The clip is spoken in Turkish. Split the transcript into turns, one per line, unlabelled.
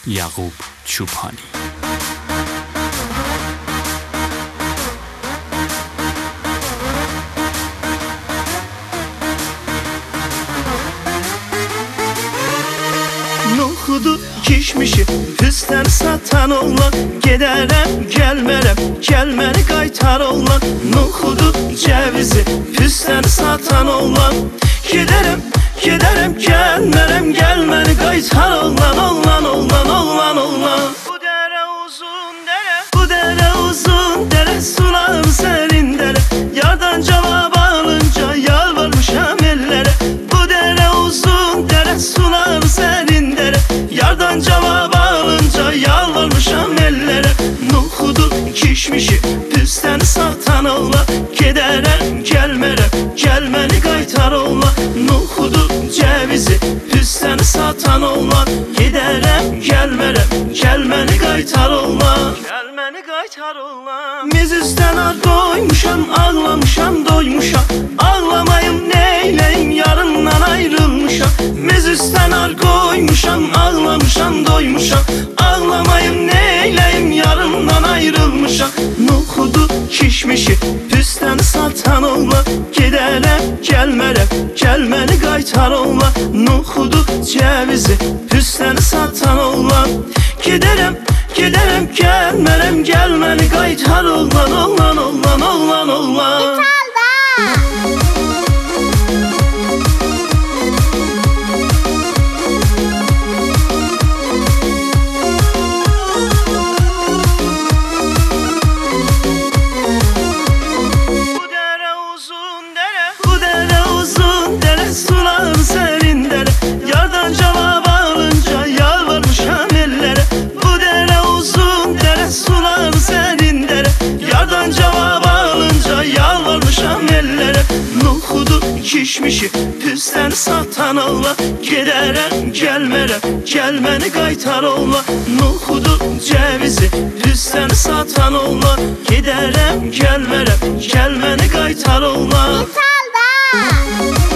Yaqub Chubhani.
Nohudu kişmişi püsten satan olan, giderem gelmerem gelmeni qaytar olan. Nohudu cevizi püsten satan olan, giderem gelmerem gelmeni qaytar olan. Bu dere uzun dere, bu dere uzun dere, sular senin dere. Yardan cevap alınca yalvarmışam ellere. Bu dere uzun dere, sular senin dere. Yardan cevap alınca yalvarmışam ellere. Nohudu kişmişi püsten satan ola, giderem gelmerem gelmeni qaytar ola. Nohudu cevizi püsten satan ola, giderem gelmerem gelmeni qaytar ola. Gelmeni qaytar ola. Miz üstten ar koymuşam, ağlamışam doymuşam. Ağlamayım neyleyim, yarından ayrılmışam. Miz üstten ar koymuşam, ağlamışam doymuşam. Ağlamayım neyleyim, yarından ayrılmışam. Nohudu kişmişi püsten satan ola, giderem gelmerem gelmeni qaytar ola. Nohudu cevizi püsten satan ola, giderem gelmerem gelmeni qaytar olan. Sular senin dere, yardan cevap alınca yalvarmışam ellere. Bu dere uzun dere, sular senin dere. Yardan cevap alınca yalvarmışam ellere. Nohudu kişmişi püsten satan ola, giderem gelmerem gelmeni qaytar ola. Nohudu cevizi püsten satan ola, giderem gelmerem gelmeni qaytar ola.